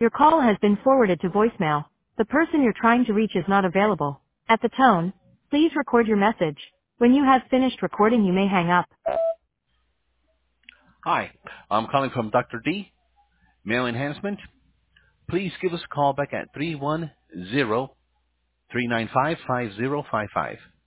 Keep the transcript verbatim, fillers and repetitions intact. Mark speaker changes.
Speaker 1: Your call has been forwarded to voicemail. The person you're trying to reach is not available. At the tone, please record your message. When you have finished recording, you may hang up.
Speaker 2: Hi, I'm calling from Doctor D, Male Enhancement. Please give us a call back at three one zero, three nine five, five zero five five.